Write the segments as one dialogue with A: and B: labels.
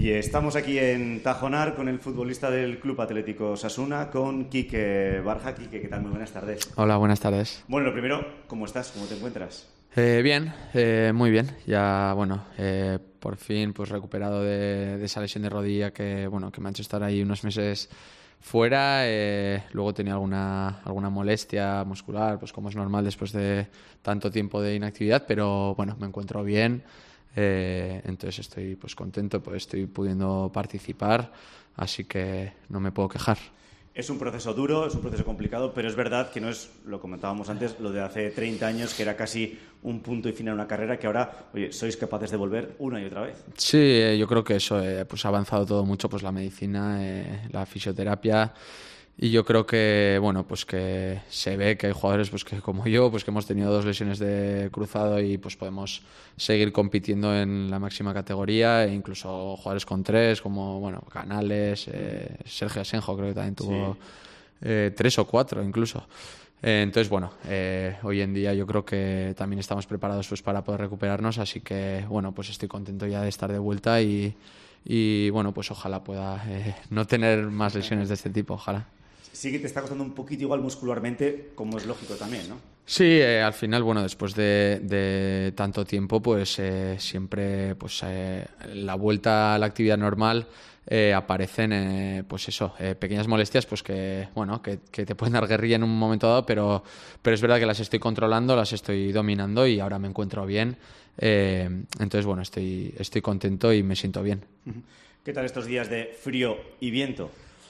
A: Y estamos aquí en Tajonar con el futbolista del Club Atlético Osasuna, con Quique Barja. Quique, ¿qué tal? Muy buenas tardes.
B: Hola, buenas tardes.
A: Bueno, lo primero, ¿cómo estás? ¿Cómo te encuentras?
B: Bien, muy bien. Ya, por fin pues recuperado de esa lesión de rodilla que me ha hecho estar ahí unos meses fuera. Luego tenía alguna molestia muscular, pues como es normal después de tanto tiempo de inactividad, pero bueno, me encuentro bien. Entonces estoy pues contento, pues estoy pudiendo participar, así que no me puedo quejar.
A: Es un proceso duro, es un proceso complicado, pero es verdad que no es, lo comentábamos antes, lo de hace 30 años, que era casi un punto y final en una carrera, que ahora, oye, sois capaces de volver una y otra vez.
B: Sí, yo creo que eso pues ha avanzado todo mucho, pues la medicina, la fisioterapia, y yo creo que pues que se ve que hay jugadores pues que como yo, pues que hemos tenido 2 lesiones de cruzado y pues podemos seguir compitiendo en la máxima categoría, e incluso jugadores con 3 como Canales, Sergio Asenjo creo que también tuvo 3 o 4 incluso. Entonces, hoy en día yo creo que también estamos preparados pues para poder recuperarnos, así que pues estoy contento ya de estar de vuelta y pues ojalá pueda no tener más lesiones de este tipo, ojalá.
A: Sí que te está costando un poquito igual muscularmente, como es lógico también, ¿no?
B: Sí, al final, después de tanto tiempo, pues siempre la vuelta a la actividad normal aparecen pequeñas molestias pues que te pueden dar guerrilla en un momento dado, pero es verdad que las estoy controlando, las estoy dominando y ahora me encuentro bien. Entonces, estoy contento y me siento bien.
A: ¿Qué tal estos días de frío y viento?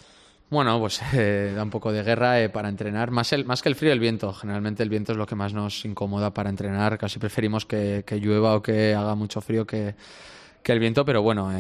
B: Da un poco de guerra para entrenar. Más que el frío, el viento. Generalmente el viento es lo que más nos incomoda para entrenar. Casi preferimos que llueva o que haga mucho frío que el viento, pero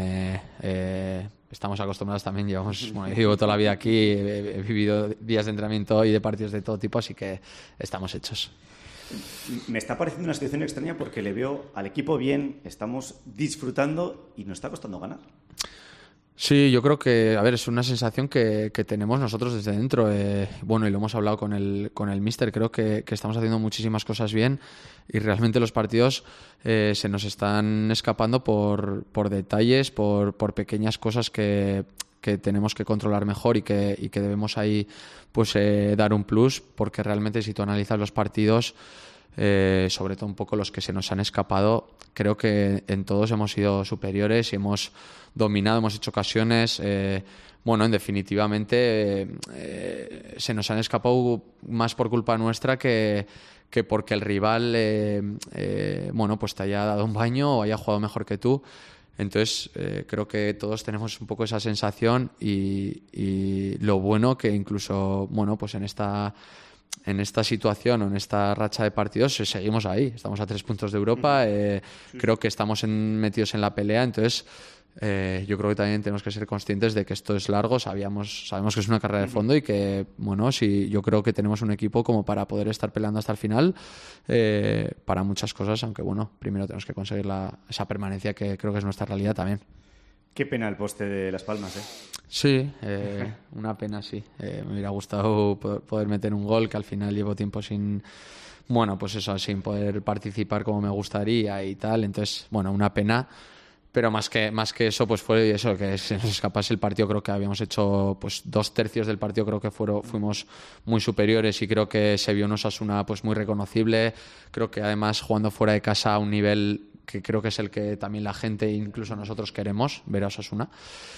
B: estamos acostumbrados también. Yo llevo toda la vida aquí, he vivido días de entrenamiento y de partidos de todo tipo, así que estamos hechos.
A: Me está pareciendo una situación extraña porque le veo al equipo bien, estamos disfrutando y nos está costando ganar.
B: Sí, yo creo que, es una sensación que tenemos nosotros desde dentro. Y lo hemos hablado con el míster. Creo que estamos haciendo muchísimas cosas bien y realmente los partidos se nos están escapando por detalles, por pequeñas cosas que tenemos que controlar mejor y que debemos ahí dar un plus, porque realmente si tú analizas los partidos, sobre todo un poco los que se nos han escapado, creo que en todos hemos sido superiores y hemos dominado, hemos hecho ocasiones. En definitivamente se nos han escapado más por culpa nuestra que porque el rival te haya dado un baño o haya jugado mejor que tú. Entonces creo que todos tenemos un poco esa sensación y lo bueno que incluso en esta situación o en esta racha de partidos seguimos ahí, estamos a 3 puntos de Europa. Creo que estamos metidos en la pelea. Entonces yo creo que también tenemos que ser conscientes de que esto es largo. Sabemos que es una carrera de fondo y que sí, yo creo que tenemos un equipo como para poder estar peleando hasta el final para muchas cosas, aunque primero tenemos que conseguir esa permanencia, que creo que es nuestra realidad también.
A: Qué pena el poste de Las Palmas, ¿eh?
B: Sí, una pena, sí. Me hubiera gustado poder meter un gol, que al final llevo tiempo sin poder participar como me gustaría y tal. Entonces, una pena. Pero más que eso, pues fue eso, que se nos escapase el partido. Creo que habíamos hecho 2/3 del partido, creo que fuimos muy superiores y creo que se vio un Osasuna muy reconocible. Creo que además jugando fuera de casa a un nivel que creo que es el que también la gente, incluso nosotros, queremos ver a Osasuna.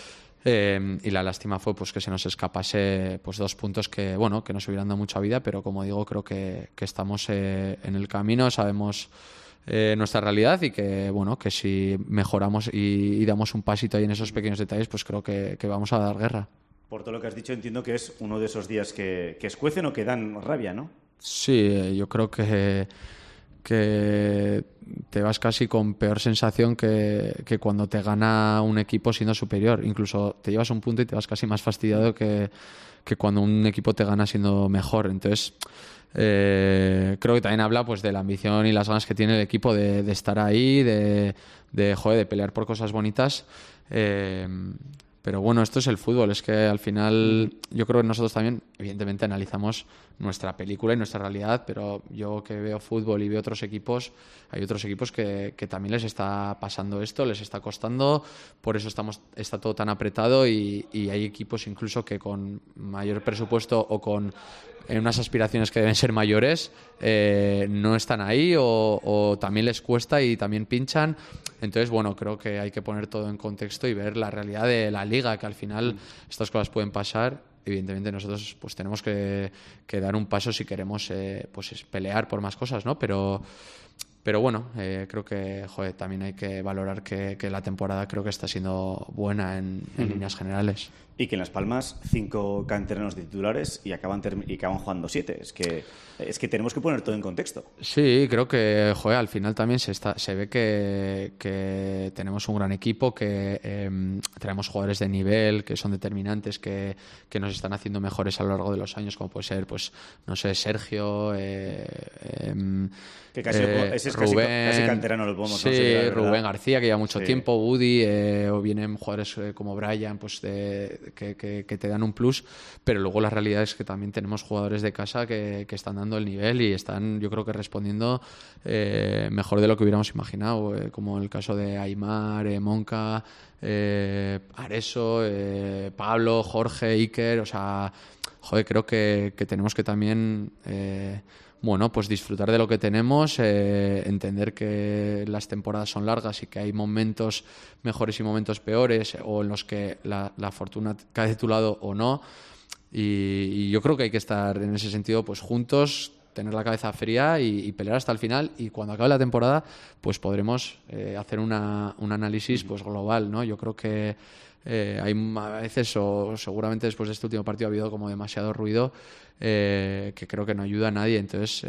B: Y la lástima fue que se nos escapase 2 puntos que nos hubieran dado mucha vida, pero como digo, creo que estamos en el camino, sabemos nuestra realidad y que si mejoramos y damos un pasito ahí en esos pequeños detalles, pues creo que vamos a dar guerra.
A: Por todo lo que has dicho, entiendo que es uno de esos días que escuecen o que dan rabia, ¿no?
B: Sí, yo creo que te vas casi con peor sensación que cuando te gana un equipo siendo superior. Incluso te llevas un punto y te vas casi más fastidiado que cuando un equipo te gana siendo mejor. Entonces creo que también habla de la ambición y las ganas que tiene el equipo de estar ahí, de pelear por cosas bonitas. Pero bueno, esto es el fútbol. Es que al final yo creo que nosotros también, evidentemente, analizamos nuestra película y nuestra realidad, pero yo que veo fútbol y veo otros equipos, hay otros equipos que también les está pasando esto, les está costando, por eso está todo tan apretado y hay equipos incluso que con mayor presupuesto o con unas aspiraciones que deben ser mayores no están ahí o también les cuesta y también pinchan. Entonces, bueno, creo que hay que poner todo en contexto y ver la realidad de la liga, que al final estas cosas pueden pasar. Evidentemente nosotros pues tenemos que dar un paso si queremos pues pelear por más cosas, ¿no? Pero bueno, creo que también hay que valorar que la temporada creo que está siendo buena en líneas generales.
A: Y que en Las Palmas 5 canteranos titulares y acaban jugando 7. Es que tenemos que poner todo en contexto.
B: Sí, creo que al final también se ve que tenemos un gran equipo, que tenemos jugadores de nivel, que son determinantes, que nos están haciendo mejores a lo largo de los años, como puede ser, pues no sé, Sergio,
A: que ese es
B: Rubén,
A: casi canterano, lo podemos
B: sí,
A: considerar, ¿verdad?
B: Rubén García, que lleva mucho tiempo, Woody, o vienen jugadores como Brian, pues que te dan un plus, pero luego la realidad es que también tenemos jugadores de casa que están dando el nivel y están, yo creo que respondiendo mejor de lo que hubiéramos imaginado, como el caso de Aimar, Monca, Areso, Pablo, Jorge, Iker, o sea, creo que tenemos que también bueno, pues disfrutar de lo que tenemos, entender que las temporadas son largas y que hay momentos mejores y momentos peores, o en los que la fortuna cae de tu lado o no, y yo creo que hay que estar en ese sentido pues juntos, tener la cabeza fría y pelear hasta el final, y cuando acabe la temporada pues podremos hacer un análisis pues global, ¿no? Yo creo que hay a veces, o seguramente después de este último partido ha habido como demasiado ruido que creo que no ayuda a nadie. Entonces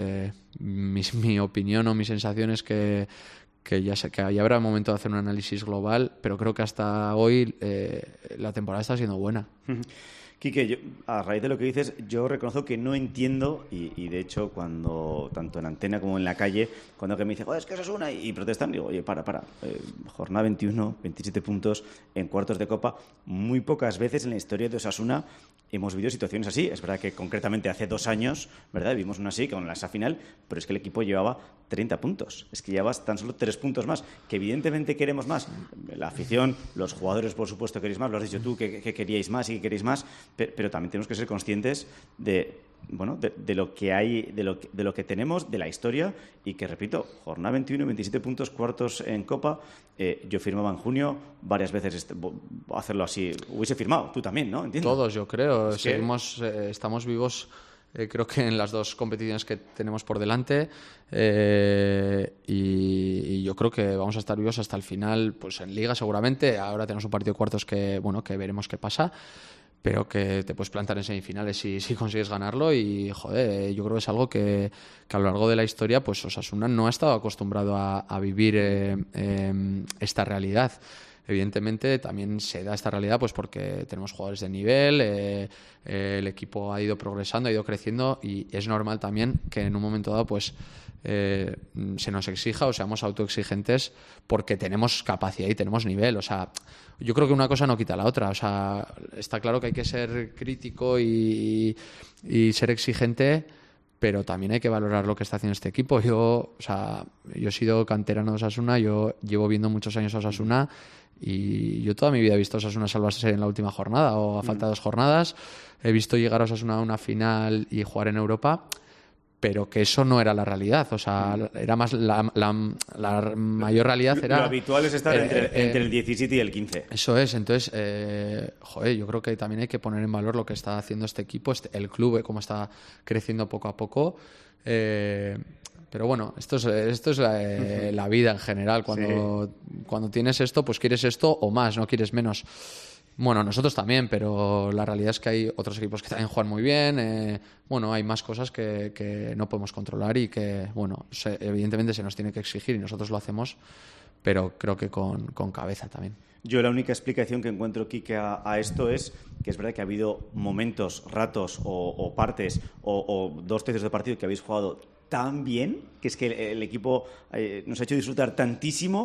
B: mi opinión o mi sensación es que ya habrá momento de hacer un análisis global, pero creo que hasta hoy la temporada está siendo buena.
A: Quique, a raíz de lo que dices, yo reconozco que no entiendo, y de hecho cuando, tanto en antena como en la calle, cuando que me dice, es que Osasuna, y protestan, digo, oye, para, jornada 21, 27 puntos en cuartos de Copa, muy pocas veces en la historia de Osasuna hemos vivido situaciones así. Es verdad que concretamente hace 2 años, ¿verdad?, vimos una así con esa final, pero es que el equipo llevaba 30 puntos, es que llevas tan solo 3 puntos más, que evidentemente queremos más, la afición, los jugadores por supuesto queréis más, lo has dicho tú, que queríais más y que queréis más, pero también tenemos que ser conscientes de lo que hay, de lo que tenemos, de la historia, y que, repito, jornada 21, 27 puntos, cuartos en Copa. Yo firmaba en junio, varias veces hacerlo así. Hubiese firmado, tú también, ¿no? Entiendo.
B: Todos, yo creo. Estamos vivos, creo que en las 2 competiciones que tenemos por delante, y yo creo que vamos a estar vivos hasta el final, pues en Liga seguramente. Ahora tenemos un partido de cuartos que veremos qué pasa, pero que te puedes plantar en semifinales si consigues ganarlo. Y yo creo que es algo que a lo largo de la historia pues Osasuna no ha estado acostumbrado a vivir esta realidad. Evidentemente también se da esta realidad pues porque tenemos jugadores de nivel, el equipo ha ido progresando, ha ido creciendo, y es normal también que en un momento dado pues se nos exija o seamos autoexigentes, porque tenemos capacidad y tenemos nivel. O sea, yo creo que una cosa no quita la otra. O sea, está claro que hay que ser crítico y ser exigente, pero también hay que valorar lo que está haciendo este equipo. Yo he sido canterano de Osasuna, yo llevo viendo muchos años a Osasuna, y yo toda mi vida he visto a Osasuna salvarse en la última jornada o a falta de 2 jornadas. He visto llegar a Osasuna a una final y jugar en Europa, pero que eso no era la realidad. O sea, era más la mayor realidad era...
A: Lo habitual es estar entre el 17 y el 15.
B: Eso es. Entonces, yo creo que también hay que poner en valor lo que está haciendo este equipo, el club, cómo está creciendo poco a poco. Pero bueno, esto es la vida en general. Cuando tienes esto, pues quieres esto o más, no quieres menos. Bueno, nosotros también, pero la realidad es que hay otros equipos que también juegan muy bien. Hay más cosas que no podemos controlar y que, evidentemente se nos tiene que exigir, y nosotros lo hacemos, pero creo que con cabeza también.
A: Yo la única explicación que encuentro, Quique, a esto es que es verdad que ha habido momentos, ratos o partes o 2 tercios de partido que habéis jugado tan bien, que es que el equipo nos ha hecho disfrutar tantísimo,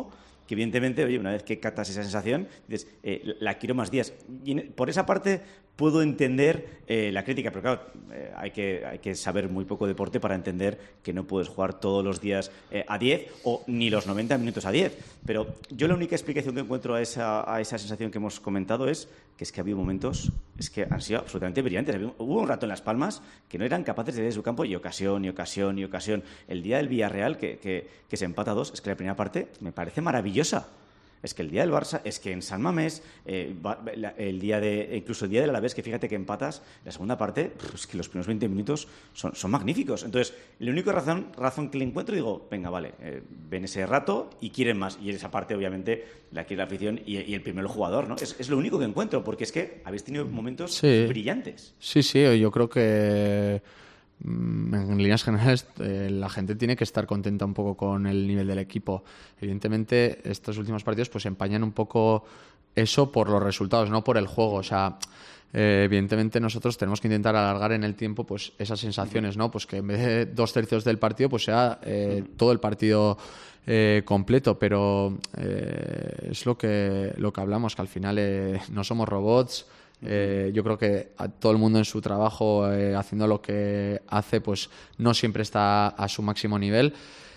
A: que evidentemente, oye, una vez que catas esa sensación, dices, la quiero más días. Y por esa parte puedo entender la crítica, pero claro, hay que saber muy poco deporte para entender que no puedes jugar todos los días a 10 o ni los 90 minutos a 10. Pero yo la única explicación que encuentro a esa sensación que hemos comentado es que había momentos, es que han sido absolutamente brillantes. Hubo un rato en Las Palmas que no eran capaces de ver su campo y ocasión. El día del Villarreal, que se empata a 2, es que la primera parte me parece maravillosa. Es que el día del Barça, es que en San Mamés, incluso el día del Alavés, que fíjate que empatas, la segunda parte, es que los primeros 20 minutos son magníficos. Entonces, la única razón que le encuentro, digo, venga, vale, ven ese rato y quieren más. Y esa parte, obviamente, la quiere la afición y el primer jugador, ¿no? Es lo único que encuentro, porque es que habéis tenido momentos brillantes.
B: Sí, yo creo que en líneas generales la gente tiene que estar contenta un poco con el nivel del equipo. Evidentemente estos últimos partidos pues empañan un poco eso por los resultados, no por el juego. O sea, evidentemente nosotros tenemos que intentar alargar en el tiempo pues esas sensaciones, ¿no? Pues que en vez de 2/3 del partido pues sea todo el partido completo, pero es lo que hablamos, que al final no somos robots. Yo creo que a todo el mundo en su trabajo haciendo lo que hace pues no siempre está a su máximo nivel,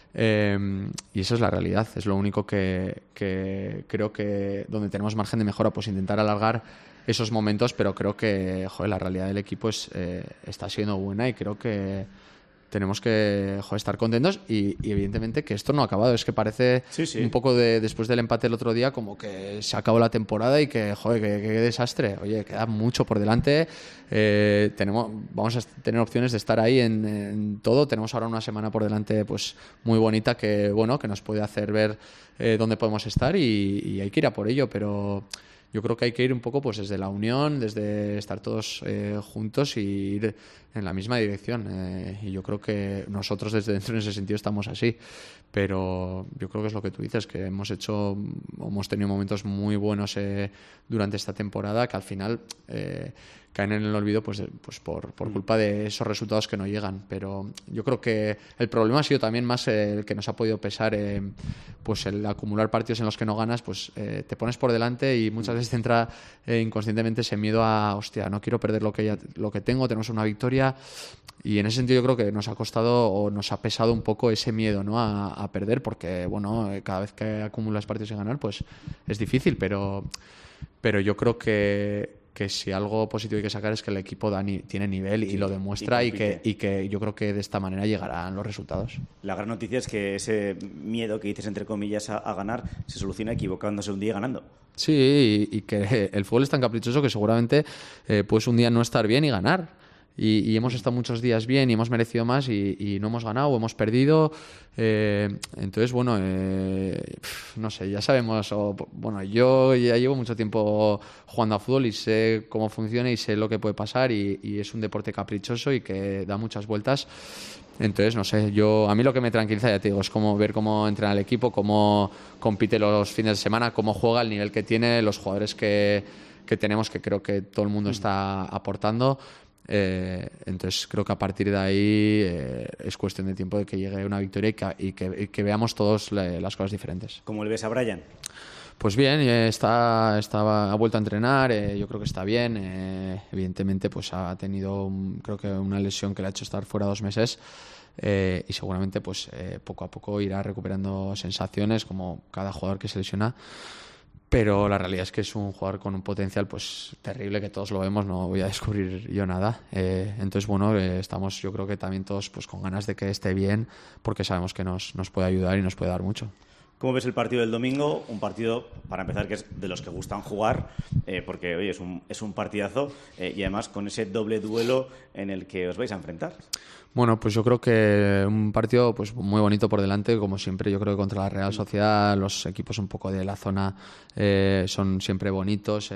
B: y eso es la realidad. Es lo único que creo que donde tenemos margen de mejora, pues intentar alargar esos momentos, pero creo que la realidad del equipo está siendo buena y creo que tenemos que estar contentos y evidentemente que esto no ha acabado. Es que parece un poco después del empate el otro día como que se acabó la temporada y que qué desastre. Oye, queda mucho por delante. Vamos a tener opciones de estar ahí en todo. Tenemos ahora una semana por delante pues muy bonita que nos puede hacer ver dónde podemos estar y hay que ir a por ello, pero yo creo que hay que ir un poco pues desde la unión, desde estar todos juntos y ir en la misma dirección. Y yo creo que nosotros desde dentro en ese sentido estamos así. Pero yo creo que es lo que tú dices, que hemos tenido momentos muy buenos durante esta temporada que al final caen en el olvido pues por culpa de esos resultados que no llegan. Pero yo creo que el problema ha sido también más el que nos ha podido pesar pues el acumular partidos en los que no ganas, pues te pones por delante y muchas veces te entra inconscientemente ese miedo a hostia, no quiero perder lo que tengo, tenemos una victoria. Y en ese sentido yo creo que nos ha costado o nos ha pesado un poco ese miedo, ¿no? a perder, porque cada vez que acumulas partidos sin ganar pues es difícil, pero yo creo que si algo positivo hay que sacar es que el equipo tiene nivel y lo demuestra y que yo creo que de esta manera llegarán los resultados.
A: La gran noticia es que ese miedo que dices entre comillas a ganar se soluciona equivocándose un día ganando.
B: Sí, y que el fútbol es tan caprichoso que seguramente puedes un día no estar bien y ganar. Y hemos estado muchos días bien y hemos merecido más y no hemos ganado o hemos perdido. Entonces, no sé, ya sabemos. Yo ya llevo mucho tiempo jugando a fútbol y sé cómo funciona y sé lo que puede pasar y es un deporte caprichoso y que da muchas vueltas. Entonces, no sé, a mí lo que me tranquiliza, ya te digo, es ver cómo entrena el equipo, cómo compite los fines de semana, cómo juega, el nivel que tiene, los jugadores que tenemos, que creo que todo el mundo está aportando. Entonces creo que a partir de ahí es cuestión de tiempo de que llegue una victoria y que veamos todos las cosas diferentes.
A: ¿Cómo le ves a Brian?
B: Pues bien, ha vuelto a entrenar, yo creo que está bien. Evidentemente pues ha tenido creo que una lesión que le ha hecho estar fuera 2 meses, y seguramente pues poco a poco irá recuperando sensaciones como cada jugador que se lesiona. Pero la realidad es que es un jugador con un potencial pues terrible, que todos lo vemos, no voy a descubrir yo nada. Entonces, estamos yo creo que también todos pues con ganas de que esté bien, porque sabemos que nos puede ayudar y nos puede dar mucho.
A: ¿Cómo ves el partido del domingo? Un partido, para empezar, que es de los que gustan jugar, porque oye, es un partidazo, y además con ese doble duelo en el que os vais a enfrentar.
B: Bueno, pues yo creo que un partido pues muy bonito por delante, como siempre. Yo creo que contra la Real Sociedad los equipos un poco de la zona son siempre bonitos,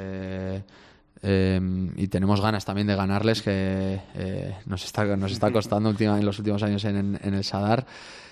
B: y tenemos ganas también de ganarles, que nos está costando en los últimos años en el Sadar.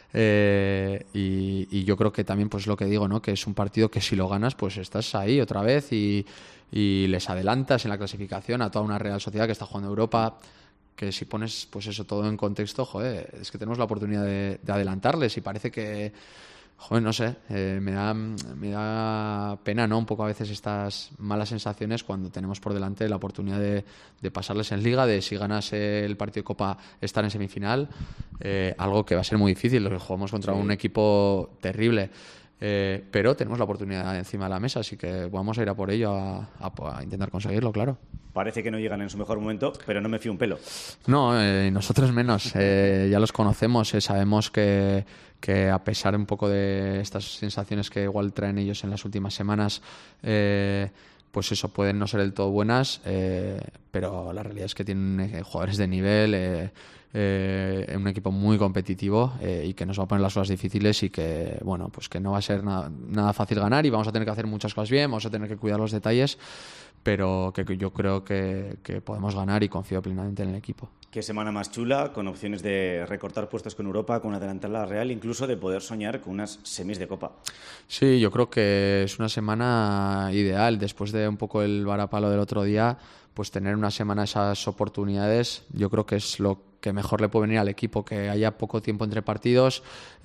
B: Y yo creo que también pues lo que digo, ¿no? Que es un partido que si lo ganas pues estás ahí otra vez y les adelantas en la clasificación a toda una Real Sociedad que está jugando Europa, que si pones pues eso todo en contexto, es que tenemos la oportunidad de adelantarles y parece que Joder, no sé, me da pena, ¿no? Un poco a veces estas malas sensaciones cuando tenemos por delante la oportunidad de pasarles en Liga, de si ganas el partido de Copa estar en semifinal, algo que va a ser muy difícil, porque jugamos contra un equipo terrible. Pero tenemos la oportunidad encima de la mesa, así que vamos a ir a por ello, a intentar conseguirlo, claro.
A: Parece que no llegan en su mejor momento, pero no me fío un pelo.
B: No, nosotros menos. Ya los conocemos, sabemos que a pesar un poco de estas sensaciones que igual traen ellos en las últimas semanas, pues eso, pueden no ser del todo buenas, pero la realidad es que tienen jugadores de nivel, un equipo muy competitivo, y que nos va a poner las cosas difíciles y que, bueno, pues que no va a ser nada fácil ganar y vamos a tener que hacer muchas cosas bien, vamos a tener que cuidar los detalles, pero que yo creo que podemos ganar y confío plenamente en el equipo.
A: Qué semana más chula, con opciones de recortar puestos con Europa, con adelantar la Real, incluso de poder soñar con unas semis de Copa.
B: Sí, yo creo que es una semana ideal. Después de un poco el varapalo del otro día, pues tener una semana esas oportunidades, yo creo que es lo que mejor le puede venir al equipo, que haya poco tiempo entre partidos,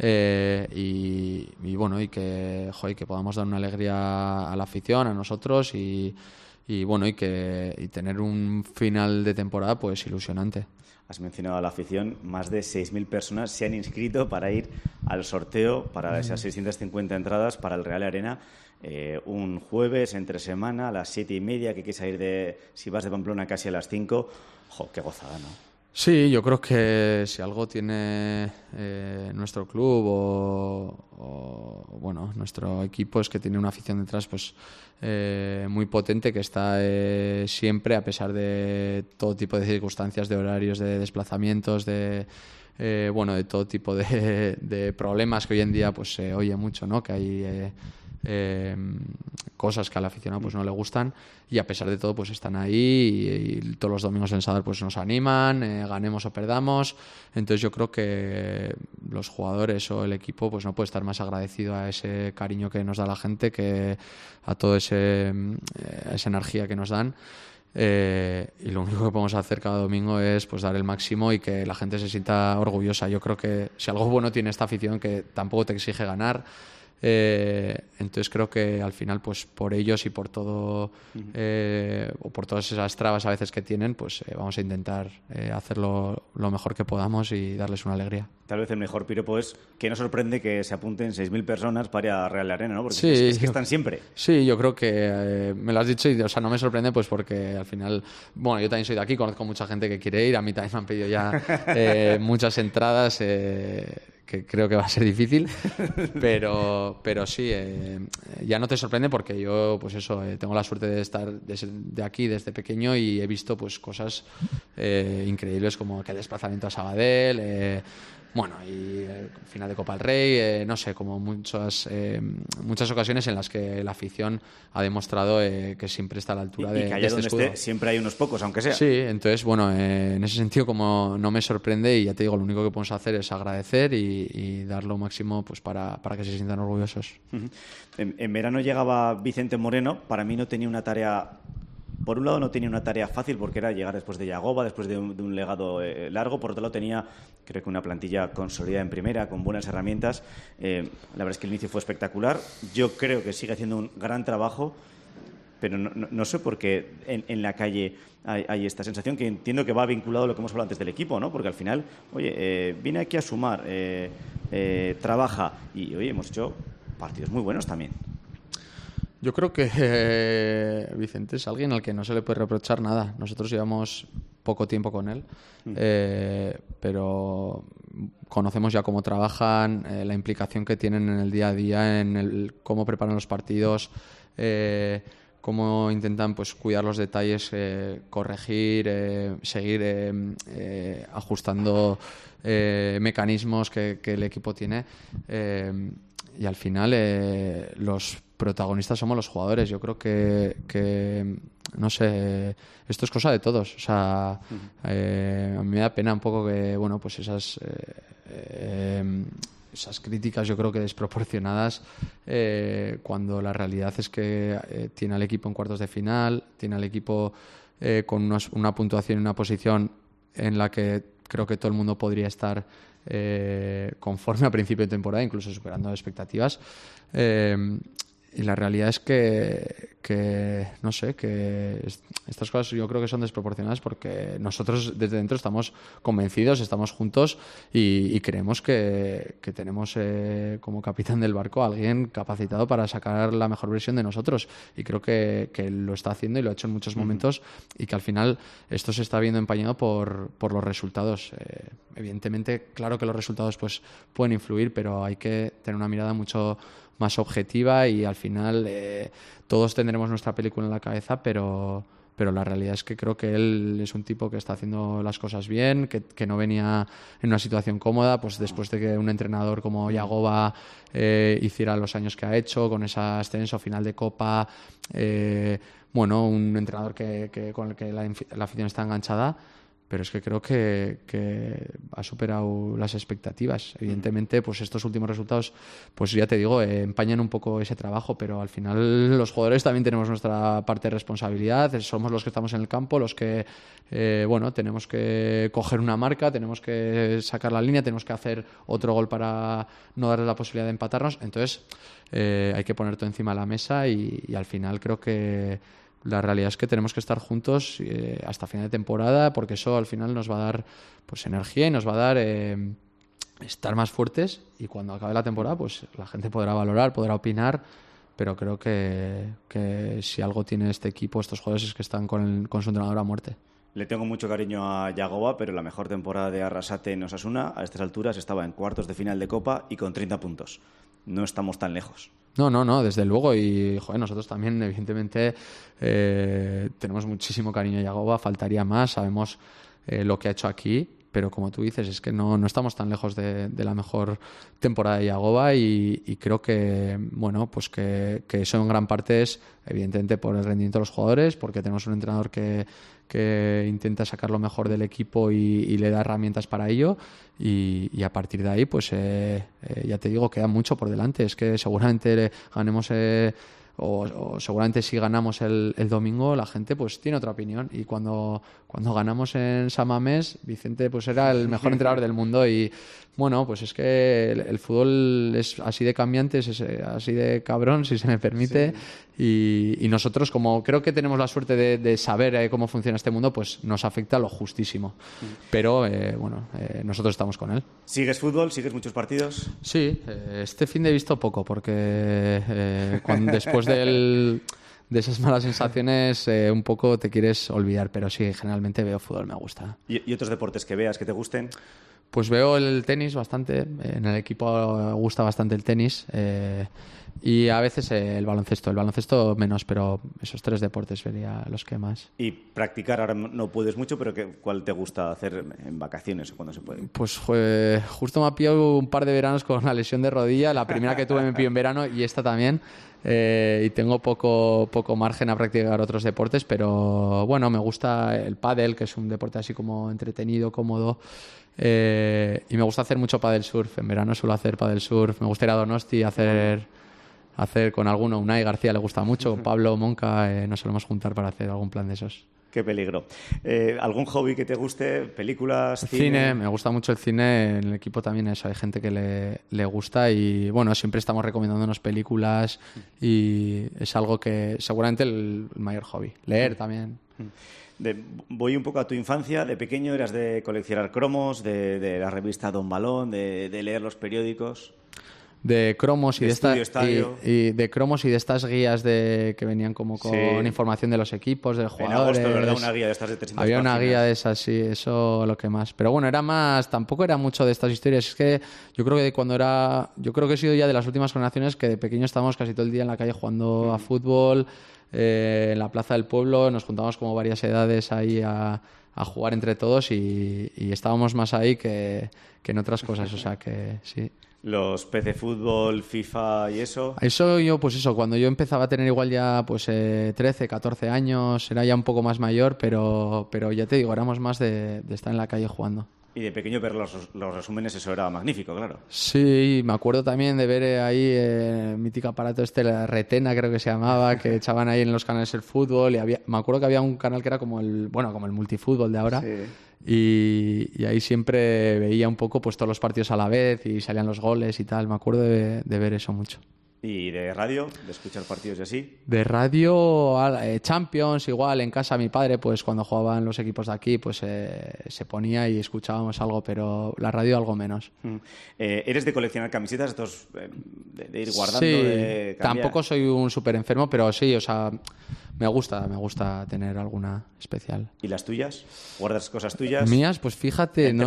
B: y bueno, y que podamos dar una alegría a la afición, a nosotros y bueno, y tener un final de temporada pues ilusionante.
A: Has mencionado a la afición, más de 6.000 personas se han inscrito para ir al sorteo para esas 650 entradas para el Real Arena, un jueves entre semana a las 7:30, que hay que salir si vas de Pamplona casi a las 5. ¡Jo, qué gozada!, ¿no?
B: Sí, yo creo que si algo tiene nuestro club o bueno, nuestro equipo, es que tiene una afición detrás pues muy potente, que está siempre, a pesar de todo tipo de circunstancias, de horarios, de desplazamientos, de todo tipo de problemas que hoy en día pues se oye mucho, ¿no? Que hay cosas que al aficionado pues no le gustan, y a pesar de todo pues están ahí y todos los domingos en Sadar pues nos animan, ganemos o perdamos. Entonces yo creo que los jugadores o el equipo pues no puede estar más agradecido a ese cariño que nos da la gente, que a toda esa energía que nos dan. Y lo único que podemos hacer cada domingo es pues dar el máximo y que la gente se sienta orgullosa. Yo creo que si algo bueno tiene esta afición, que tampoco te exige ganar, entonces creo que al final pues por ellos y por todo, o por todas esas trabas a veces que tienen, pues vamos a intentar hacerlo lo mejor que podamos y darles una alegría.
A: Tal vez el mejor piropo es que no sorprende que se apunten 6.000 personas para ir a Real Arena, ¿no? Porque
B: sí,
A: es que están siempre.
B: Sí, yo creo que me lo has dicho y, o sea, no me sorprende pues porque al final, bueno, yo también soy de aquí, conozco mucha gente que quiere ir, a mí también me han pedido ya muchas entradas, que creo que va a ser difícil, pero sí, ya no te sorprende porque yo, pues eso, tengo la suerte de estar de aquí desde pequeño y he visto pues cosas increíbles, como que el desplazamiento a Sabadell, bueno, y el final de Copa del Rey, no sé, como muchas ocasiones en las que la afición ha demostrado que siempre está a la altura de
A: que allá
B: este
A: donde
B: escudo.
A: esté siempre hay unos pocos, aunque sea.
B: Sí, entonces, bueno, en ese sentido como no me sorprende, y ya te digo, lo único que podemos hacer es agradecer y dar lo máximo pues para que se sientan orgullosos.
A: Uh-huh. En verano llegaba Vicente Moreno, para mí no tenía una tarea... Por un lado no tenía una tarea fácil porque era llegar después de Yagoba, después de un legado largo. Por otro lado tenía, creo que una plantilla consolidada en primera, con buenas herramientas. La verdad es que el inicio fue espectacular. Yo creo que sigue haciendo un gran trabajo, pero no sé por qué en la calle hay esta sensación, que entiendo que va vinculado a lo que hemos hablado antes del equipo, ¿no? Porque al final, oye, viene aquí a sumar, trabaja y, oye, hemos hecho partidos muy buenos también.
B: Yo creo que Vicente es alguien al que no se le puede reprochar nada. Nosotros llevamos poco tiempo con él, pero conocemos ya cómo trabajan, la implicación que tienen en el día a día, en cómo preparan los partidos, cómo intentan pues cuidar los detalles, corregir, seguir ajustando mecanismos que el equipo tiene. Y al final los protagonistas somos los jugadores. Yo creo que no sé, esto es cosa de todos. O sea, a mí me da pena un poco que, bueno, pues esas críticas, yo creo que desproporcionadas, cuando la realidad es que tiene al equipo en cuartos de final, tiene al equipo con una puntuación y una posición en la que creo que todo el mundo podría estar conforme a principio de temporada, incluso superando expectativas. Y la realidad es que no sé, que estas cosas yo creo que son desproporcionadas porque nosotros desde dentro estamos convencidos, estamos juntos y creemos que tenemos como capitán del barco a alguien capacitado para sacar la mejor versión de nosotros. Y creo que lo está haciendo y lo ha hecho en muchos momentos y que al final esto se está viendo empañado por los resultados. Evidentemente, claro que los resultados pues pueden influir, pero hay que tener una mirada mucho más objetiva y al final todos tendremos nuestra película en la cabeza, pero la realidad es que creo que él es un tipo que está haciendo las cosas bien, que no venía en una situación cómoda, pues después de que un entrenador como Yagoba hiciera los años que ha hecho, con ese ascenso, final de Copa, un entrenador con el que la afición está enganchada. Pero es que creo que ha superado las expectativas. Evidentemente, pues estos últimos resultados, pues ya te digo, empañan un poco ese trabajo, pero al final los jugadores también tenemos nuestra parte de responsabilidad. Somos los que estamos en el campo, los que, tenemos que coger una marca, tenemos que sacar la línea, tenemos que hacer otro gol para no darle la posibilidad de empatarnos. Entonces, hay que poner todo encima de la mesa y al final creo que la realidad es que tenemos que estar juntos hasta final de temporada porque eso al final nos va a dar pues energía y nos va a dar estar más fuertes y cuando acabe la temporada pues la gente podrá valorar, podrá opinar, pero creo que si algo tiene este equipo, estos jugadores, es que están con su entrenador a muerte.
A: Le tengo mucho cariño a Yagoba, pero la mejor temporada de Arrasate en Osasuna a estas alturas estaba en cuartos de final de Copa y con 30 puntos. No estamos tan lejos.
B: No, desde luego. Y nosotros también, evidentemente, tenemos muchísimo cariño a Yagoba, faltaría más, sabemos lo que ha hecho aquí, pero como tú dices, es que no estamos tan lejos de la mejor temporada de Yagoba y creo que, pues que eso en gran parte es, evidentemente, por el rendimiento de los jugadores, porque tenemos un entrenador que intenta sacar lo mejor del equipo y le da herramientas para ello y a partir de ahí pues ya te digo, queda mucho por delante. Es que seguramente ganemos o seguramente si ganamos el domingo la gente pues tiene otra opinión y cuando ganamos en San Mamés Vicente pues era el mejor entrenador del mundo y pues es que el fútbol es así de cambiante, es así de cabrón, si se me permite, sí. Y nosotros, como creo que tenemos la suerte de saber cómo funciona este mundo, pues nos afecta lo justísimo. Pero nosotros estamos con él.
A: ¿Sigues fútbol? ¿Sigues muchos partidos?
B: Sí, este fin de he visto poco porque después de esas malas sensaciones un poco te quieres olvidar, pero sí, generalmente veo fútbol, me gusta.
A: ¿Y otros deportes que veas que te gusten?
B: Pues veo el tenis bastante, en el equipo me gusta bastante el tenis y a veces el baloncesto menos, pero esos tres deportes serían los que más.
A: ¿Y practicar ahora no puedes mucho, pero cuál te gusta hacer en vacaciones o cuando se puede?
B: Pues justo me ha pillado un par de veranos con la lesión de rodilla, la primera que tuve me pilló en verano y esta también. Y tengo poco margen a practicar otros deportes, pero me gusta el pádel, que es un deporte así como entretenido, cómodo, y me gusta hacer mucho pádel surf. En verano suelo hacer pádel surf, me gusta ir a Donosti hacer con alguno. Unai García le gusta mucho, con Pablo Monca nos solemos juntar para hacer algún plan de esos.
A: Qué peligro. ¿Algún hobby que te guste? ¿Películas?
B: Cine, me gusta mucho el cine. En el equipo también eso, hay gente que le gusta y siempre estamos recomendándonos películas y es algo que seguramente el mayor hobby. Leer también.
A: Voy un poco a tu infancia. De pequeño eras de coleccionar cromos, de la revista Don Balón, de leer los periódicos.
B: De cromos y de cromos y de estas guías que venían como con información de los equipos, de los jugadores.
A: En agosto, ¿verdad? Una guía de estas de 300
B: Había
A: páginas.
B: una guía de esas, sí, eso lo que más. Pero era más, tampoco era mucho de estas historias. Es que yo creo que he sido ya de las últimas generaciones que de pequeño estábamos casi todo el día en la calle jugando a fútbol, en la plaza del pueblo, nos juntábamos como varias edades ahí a jugar entre todos y estábamos más ahí que en otras cosas, o sea que sí.
A: Los PC Fútbol, FIFA y eso.
B: Cuando yo empezaba a tener igual ya 13, 14 años, era ya un poco más mayor, pero ya te digo, éramos más de estar en la calle jugando.
A: Y de pequeño ver los resúmenes, eso era magnífico, claro.
B: Sí, me acuerdo también de ver ahí el mítico aparato la Retena, creo que se llamaba, que echaban ahí en los canales el fútbol. Y me acuerdo que había un canal que era como el multifútbol de ahora. Sí. Y ahí siempre veía un poco pues todos los partidos a la vez y salían los goles y tal. Me acuerdo de ver eso mucho.
A: ¿Y de radio? ¿De escuchar partidos y así?
B: De radio, Champions, igual, en casa mi padre, pues cuando jugaban los equipos de aquí, pues se ponía y escuchábamos algo, pero la radio algo menos.
A: ¿Eres de coleccionar camisetas, estos, de ir guardando?
B: Sí,
A: de
B: tampoco soy un súper enfermo, pero sí, o sea, me gusta tener alguna especial.
A: ¿Y las tuyas? ¿Guardas cosas tuyas?
B: Mías, pues fíjate, no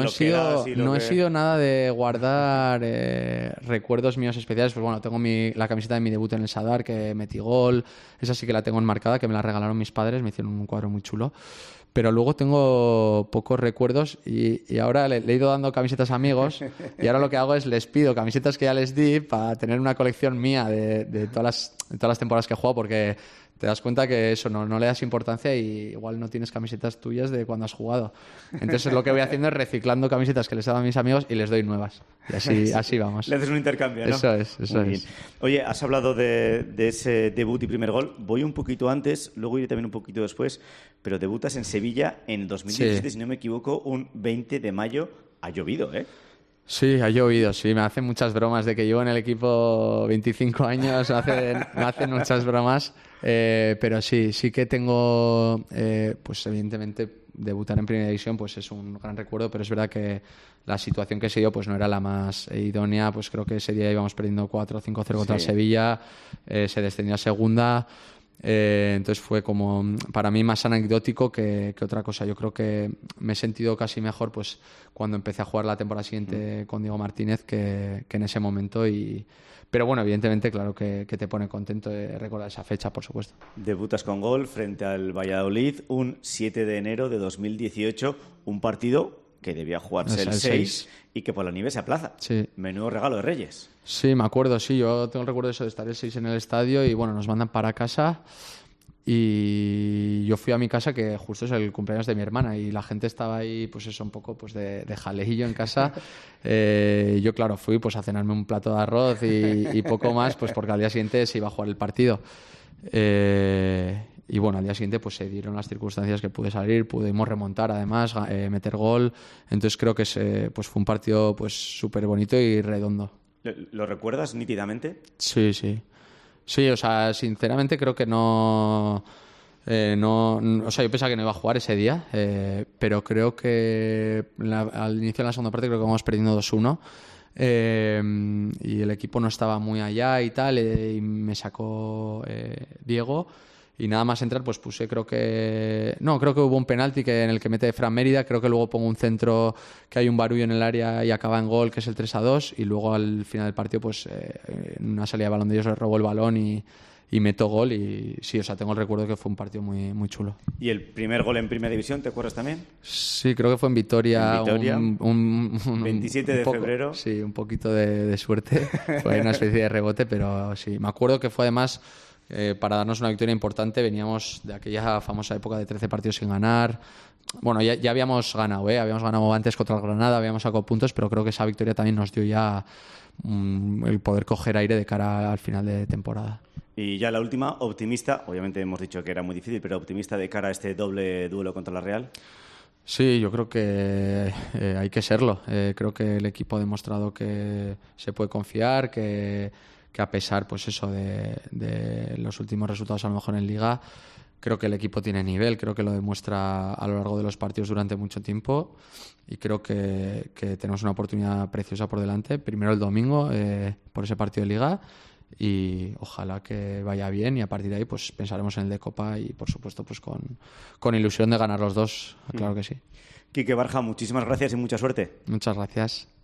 B: he sido nada de guardar recuerdos míos especiales. Pues bueno, tengo la camiseta de mi debut en el Sadar, que metí gol. Esa sí que la tengo enmarcada, que me la regalaron mis padres, me hicieron un cuadro muy chulo. Pero luego tengo pocos recuerdos y ahora le he ido dando camisetas a amigos y ahora lo que hago es les pido camisetas que ya les di para tener una colección mía de todas las temporadas que he jugado, porque te das cuenta que eso no le das importancia y igual no tienes camisetas tuyas de cuando has jugado. Entonces lo que voy haciendo es reciclando camisetas que les he dado a mis amigos y les doy nuevas. Y así vamos.
A: Le haces un intercambio, ¿no?
B: Eso es.
A: Oye, has hablado de ese debut y primer gol. Voy un poquito antes, luego iré también un poquito después, pero debutas en Sevilla en 2017, si no me equivoco, un 20 de mayo. Ha llovido, ¿eh?
B: Sí, ha llovido, sí. Me hacen muchas bromas de que llevo en el equipo 25 años, me hacen muchas bromas. Pero sí que tengo, pues evidentemente debutar en Primera División pues es un gran recuerdo, pero es verdad que la situación que se dio pues no era la más idónea. Pues creo que ese día íbamos perdiendo 4 o 5-0 contra el Sevilla, se descendió a segunda. Entonces fue como para mí más anecdótico que otra cosa. Yo creo que me he sentido casi mejor pues cuando empecé a jugar la temporada siguiente con Diego Martínez que en ese momento. Pero bueno, evidentemente claro que te pone contento de recordar esa fecha, por supuesto.
A: Debutas con gol frente al Valladolid un 7 de enero de 2018, un partido que debía jugarse el 6 y que por la nieve se aplaza.
B: Sí.
A: Menudo regalo de Reyes.
B: Sí, me acuerdo, sí. Yo tengo el recuerdo de eso, de estar el 6 en el estadio y bueno, nos mandan para casa y yo fui a mi casa, que justo es el cumpleaños de mi hermana, y la gente estaba ahí, pues eso, un poco pues de jaleillo en casa. Yo, claro, fui pues a cenarme un plato de arroz y poco más, pues porque al día siguiente se iba a jugar el partido. Y bueno, al día siguiente pues se dieron las circunstancias que pude salir, pudimos remontar además, meter gol. Entonces creo que pues fue un partido pues súper bonito y redondo.
A: ¿Lo recuerdas nítidamente?
B: Sí. Sí, o sea, sinceramente creo que no... o sea, yo pensaba que no iba a jugar ese día, pero creo que al inicio de la segunda parte creo que vamos perdiendo 2-1. Y el equipo no estaba muy allá y tal, y me sacó Diego. Y nada más entrar, pues puse, creo que hubo un penalti en el que mete Fran Mérida, creo que luego pongo un centro que hay un barullo en el área y acaba en gol, que es el 3-2, y luego al final del partido, pues en una salida de balón de ellos le robó el balón y meto gol. Y sí, o sea, tengo el recuerdo que fue un partido muy, muy chulo.
A: ¿Y el primer gol en Primera División, te acuerdas también?
B: Sí, creo que fue en Vitoria.
A: Un 27 de febrero.
B: Sí, un poquito de suerte. Fue una especie de rebote, pero sí. Me acuerdo que fue además... para darnos una victoria importante. Veníamos de aquella famosa época de 13 partidos sin ganar. Bueno, ya habíamos ganado, habíamos ganado antes contra el Granada, habíamos sacado puntos, pero creo que esa victoria también nos dio ya el poder coger aire de cara al final de temporada.
A: Y ya la última, optimista, obviamente hemos dicho que era muy difícil, pero optimista de cara a este doble duelo contra la Real.
B: Sí, yo creo que hay que serlo. Creo que el equipo ha demostrado que se puede confiar, que a pesar pues eso de los últimos resultados a lo mejor en Liga, creo que el equipo tiene nivel, creo que lo demuestra a lo largo de los partidos durante mucho tiempo, y creo que tenemos una oportunidad preciosa por delante, primero el domingo por ese partido de Liga, y ojalá que vaya bien, y a partir de ahí pues pensaremos en el de Copa y por supuesto pues con ilusión de ganar los dos, claro que sí.
A: Quique Barja, muchísimas gracias y mucha suerte.
B: Muchas gracias.